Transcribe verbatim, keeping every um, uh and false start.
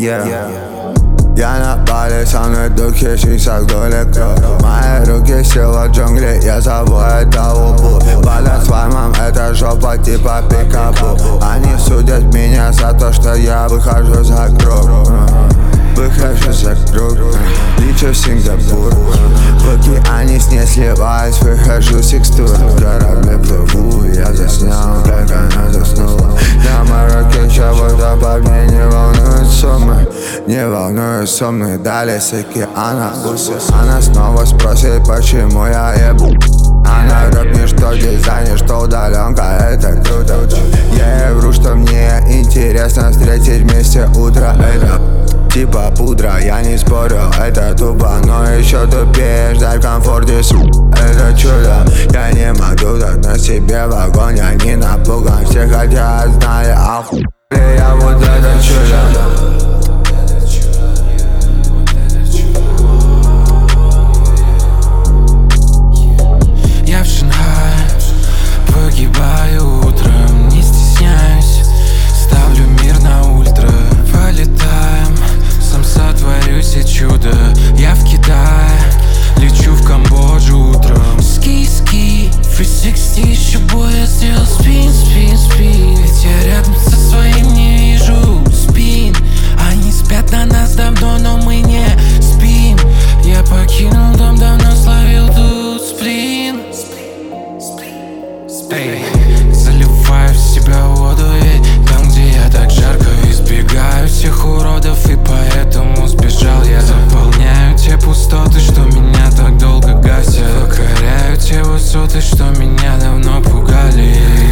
yeah. Я на Бали, со мной духи, сисак далеко. Мои руки сила джунгли, я зову это лупу. Баланс в моем, это жопа типа пикапу. Они судят меня за то, что я выхожу за круг. Выхожу за круг, лечу Сингапур. В океане с ней сливаюсь, выхожу с текстур. В корабле плыву, я заснял, как она заснула. На Марокке чего-то по мне не волнует суммы. Не волнует суммы, дали с океана бусы. Она снова спросит, почему я ебу. Она рэп, что дизайнер, что удаленка, это круто. Я ей вру, что мне интересно встретить вместе утро. Это типа пудра, я не спорю, это тупо. Но еще тупее ждать в комфорте, это чудо. Я не могу так на себе в огонь, я не напуган. Все хотят, знали, охуели, я вот это чудо. Погибаю утром, не стесняюсь, ставлю мир на ультра. Полетаем, сам сотворю себе чудо. Я в Китае, лечу в Камбоджу утром. Ски-ски, три шестьдесят, еще бой, я сделал спин, спин, спин. Ведь я рядом со своим не вижу спин. Они спят на нас давно, но мы не спим. Я покинул дом, давно словил тут сплин. Эй, заливаю в себя воду, и там, где я так жарко, избегаю всех уродов, и поэтому сбежал. Я заполняю те пустоты, что меня так долго гасят. Покоряю те высоты, что меня давно пугали.